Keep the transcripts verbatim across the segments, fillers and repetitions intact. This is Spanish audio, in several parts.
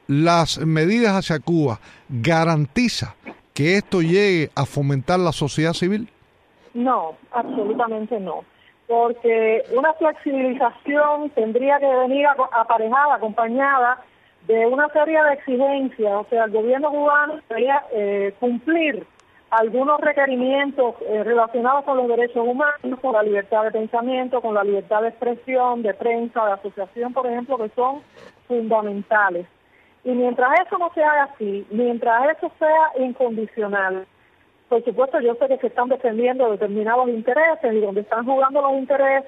las medidas hacia Cuba garantiza que esto llegue a fomentar la sociedad civil? No, absolutamente no. Porque una flexibilización tendría que venir aparejada, acompañada de una serie de exigencias. O sea, el gobierno cubano debería eh, cumplir algunos requerimientos eh, relacionados con los derechos humanos, con la libertad de pensamiento, con la libertad de expresión, de prensa, de asociación, por ejemplo, que son fundamentales. Y mientras eso no se haga así, mientras eso sea incondicional, por supuesto yo sé que se están defendiendo determinados intereses y donde están jugando los intereses,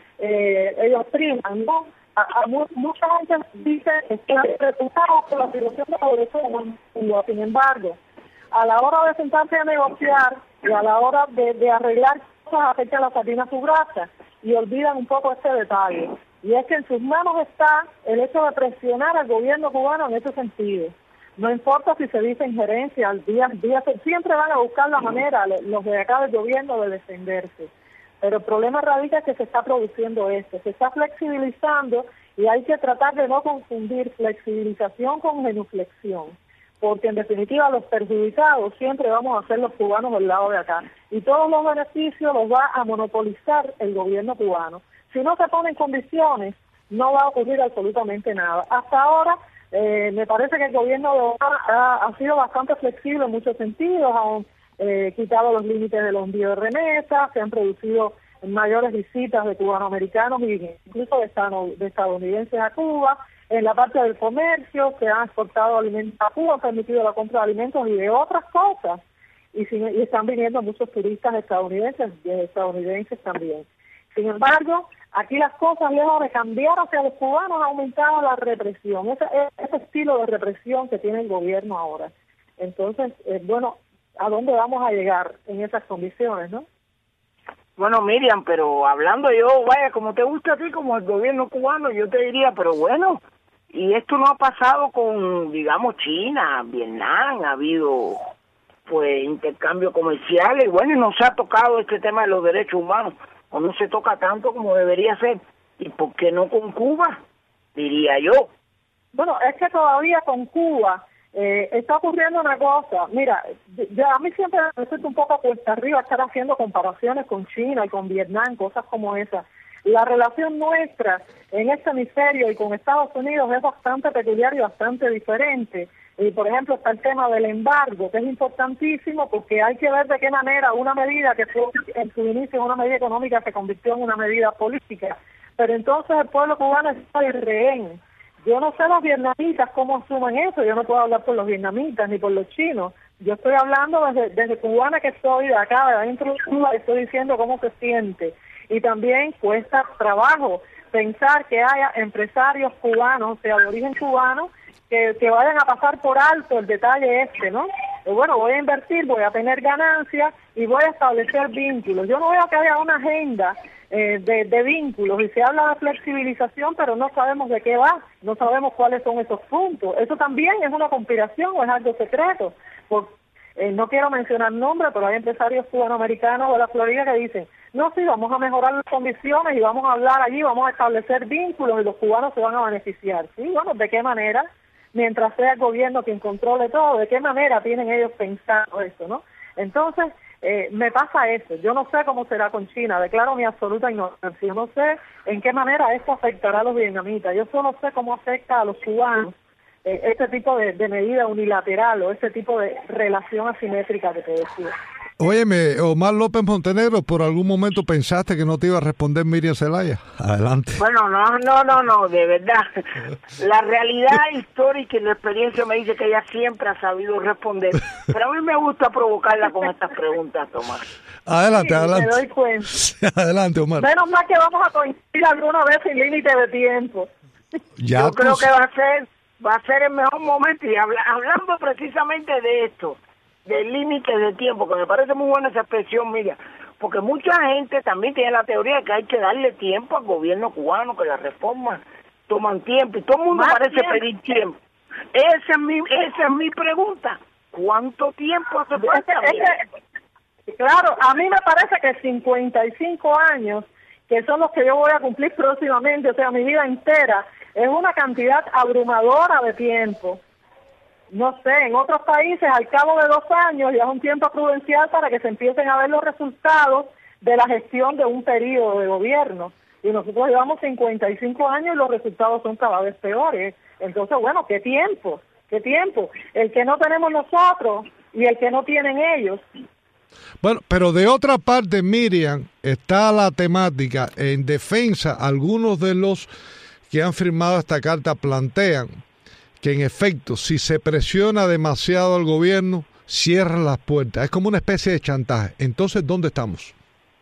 eh, ellos priman, ¿no? A, a mu mucha gente dice que están preocupados por la situación de los derechos humanos. Sin embargo, a la hora de sentarse a negociar y a la hora de, de arreglar cosas afecta a la sardina su grasa y olvidan un poco este detalle. Y es que en sus manos está el hecho de presionar al gobierno cubano en ese sentido. No importa si se dice injerencia, al día, día siempre van a buscar la manera, los de acá del gobierno, de defenderse. Pero el problema radica es que se está produciendo esto, se está flexibilizando y hay que tratar de no confundir flexibilización con genuflexión, porque en definitiva los perjudicados siempre vamos a ser los cubanos del lado de acá y todos los beneficios los va a monopolizar el gobierno cubano. Si no se ponen condiciones, no va a ocurrir absolutamente nada. Hasta ahora, eh, me parece que el gobierno de Obama ha, ha sido bastante flexible en muchos sentidos, han eh, quitado los límites de los envíos de remesas, se han producido mayores visitas de cubanoamericanos e incluso de, de estadounidenses a Cuba. En la parte del comercio se han exportado alimentos a Cuba, han permitido la compra de alimentos y de otras cosas. Y, sin, y están viniendo muchos turistas estadounidenses, estadounidenses también. Sin embargo, aquí las cosas, lejos de cambiar hacia los cubanos, ha aumentado la represión, ese, ese estilo de represión que tiene el gobierno ahora. Entonces, eh, bueno, ¿a dónde vamos a llegar en esas condiciones, no? Bueno, Miriam, pero hablando yo, vaya, como te gusta a ti, como el gobierno cubano, yo te diría, pero bueno, y esto no ha pasado con, digamos, China, Vietnam, ha habido, pues, intercambio comercial, y bueno, y no se ha tocado este tema de los derechos humanos, o no se toca tanto como debería ser. ¿Y por qué no con Cuba? Diría yo. Bueno, es que todavía con Cuba eh, está ocurriendo una cosa. Mira, ya a mí siempre me siento un poco cuesta arriba estar haciendo comparaciones con China y con Vietnam, cosas como esas. La relación nuestra en este hemisferio y con Estados Unidos es bastante peculiar y bastante diferente. Y por ejemplo está el tema del embargo, que es importantísimo porque hay que ver de qué manera una medida que fue en su inicio una medida económica se convirtió en una medida política. Pero entonces el pueblo cubano está de rehén. Yo no sé los vietnamitas cómo asumen eso, yo no puedo hablar por los vietnamitas ni por los chinos. Yo estoy hablando desde, desde cubana que soy, de acá, de adentro de Cuba, estoy diciendo cómo se siente. Y también cuesta trabajo pensar que haya empresarios cubanos, o sea, de origen cubano, Que, que vayan a pasar por alto el detalle este, ¿no? Y bueno, voy a invertir, voy a tener ganancias y voy a establecer vínculos. Yo no veo que haya una agenda eh, de, de vínculos y se habla de flexibilización, pero no sabemos de qué va, no sabemos cuáles son esos puntos. Eso también es una conspiración o es algo secreto. Por, eh, no quiero mencionar nombres, pero hay empresarios cubanoamericanos de la Florida que dicen, no, sí, vamos a mejorar las condiciones y vamos a hablar allí, vamos a establecer vínculos y los cubanos se van a beneficiar. Sí, bueno, ¿de qué manera? Mientras sea el gobierno quien controle todo, ¿de qué manera tienen ellos pensado eso, no? Entonces, eh, me pasa eso. Yo no sé cómo será con China, declaro mi absoluta ignorancia. Yo no sé en qué manera esto afectará a los vietnamitas. Yo solo sé cómo afecta a los cubanos eh, este tipo de, de medida unilateral o este tipo de relación asimétrica que te decía. Óyeme, Omar López Montenegro, ¿por algún momento pensaste que no te iba a responder Miriam Zelaya? Adelante. Bueno, no, no, no, no, de verdad. La realidad histórica y la experiencia me dice que ella siempre ha sabido responder. Pero a mí me gusta provocarla con estas preguntas, Tomás. Adelante, sí, adelante. Me doy cuenta. Adelante, Omar. Menos mal que vamos a coincidir alguna vez sin límite de tiempo. Ya Yo creo tú... que va a ser, va a ser el mejor momento. Y habla, hablando precisamente de esto, del límite de tiempo, que me parece muy buena esa expresión, mira, porque mucha gente también tiene la teoría de que hay que darle tiempo al gobierno cubano, que las reformas toman tiempo, y todo el mundo Más parece tiempo. pedir tiempo. Esa es mi, esa es mi pregunta. ¿Cuánto tiempo hace falta? Es que, es que, claro, a mí me parece que cincuenta y cinco años, que que son los que yo voy a cumplir próximamente, o sea, mi vida entera, es una cantidad abrumadora de tiempo. No sé, en otros países al cabo de dos años ya es un tiempo prudencial para que se empiecen a ver los resultados de la gestión de un periodo de gobierno. Y nosotros llevamos cincuenta y cinco años y los resultados son cada vez peores. Entonces, bueno, ¿qué tiempo? ¿Qué tiempo? El que no tenemos nosotros y el que no tienen ellos. Bueno, pero de otra parte, Miriam, está la temática en defensa. Algunos de los que han firmado esta carta plantean que en efecto, si se presiona demasiado al gobierno, cierran las puertas. Es como una especie de chantaje. Entonces, ¿dónde estamos?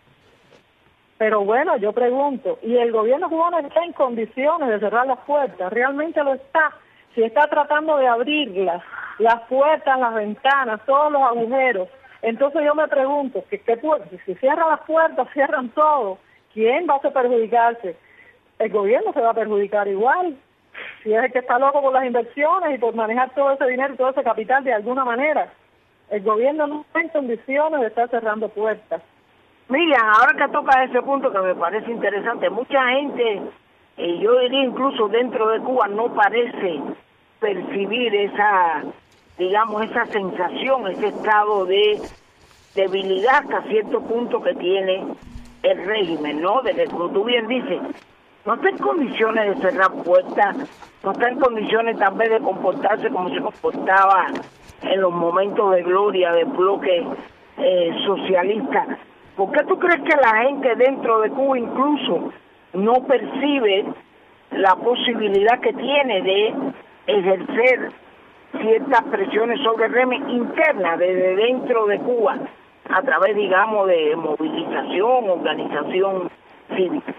Pero bueno, yo pregunto, ¿y el gobierno cubano está en condiciones de cerrar las puertas? ¿Realmente lo está? Si está tratando de abrirlas, las puertas, las ventanas, todos los agujeros. Entonces yo me pregunto, ¿qué, qué si cierran las puertas, cierran todo, ¿quién va a perjudicarse? El gobierno se va a perjudicar igual. Si es el que está loco por las inversiones y por manejar todo ese dinero y todo ese capital de alguna manera. El gobierno no está en condiciones de estar cerrando puertas. Miriam, ahora que toca ese punto que me parece interesante, mucha gente, eh, yo diría incluso dentro de Cuba, no parece percibir esa, digamos, esa sensación, ese estado de debilidad hasta cierto punto que tiene el régimen, ¿no? De que, como tú bien dices, no está en condiciones de cerrar puertas, no está en condiciones tal vez de comportarse como se comportaba en los momentos de gloria del bloque eh, socialista. ¿Por qué tú crees que la gente dentro de Cuba incluso no percibe la posibilidad que tiene de ejercer ciertas presiones sobre el régimen interna desde dentro de Cuba a través, digamos, de movilización, organización cívica?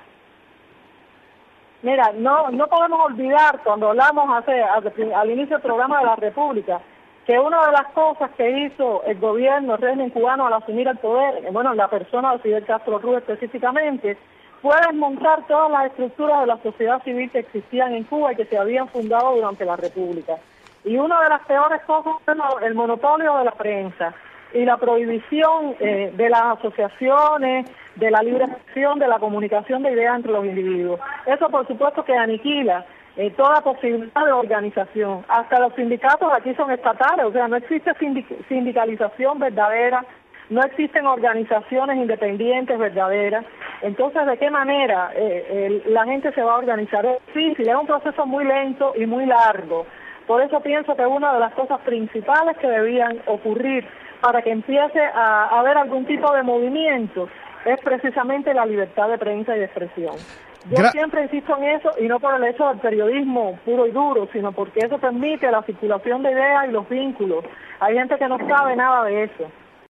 Mira, no no podemos olvidar cuando hablamos hace, hace al inicio del programa de la República que una de las cosas que hizo el gobierno, el régimen cubano al asumir el poder, bueno, la persona de Fidel Castro Ruz específicamente, fue desmontar todas las estructuras de la sociedad civil que existían en Cuba y que se habían fundado durante la República. Y una de las peores cosas fue el monopolio de la prensa y la prohibición eh, de las asociaciones, de la libre expresión, de la comunicación de ideas entre los individuos. Eso, por supuesto, que aniquila eh, toda posibilidad de organización. Hasta los sindicatos aquí son estatales, o sea, no existe sindic- sindicalización verdadera, no existen organizaciones independientes verdaderas. Entonces, ¿de qué manera eh, el, la gente se va a organizar? Es difícil, es un proceso muy lento y muy largo. Por eso pienso que una de las cosas principales que debían ocurrir para que empiece a, a haber algún tipo de movimiento es precisamente la libertad de prensa y de expresión. Yo Gra- siempre insisto en eso, y no por el hecho del periodismo puro y duro, sino porque eso permite la circulación de ideas y los vínculos. Hay gente que no sabe nada de eso.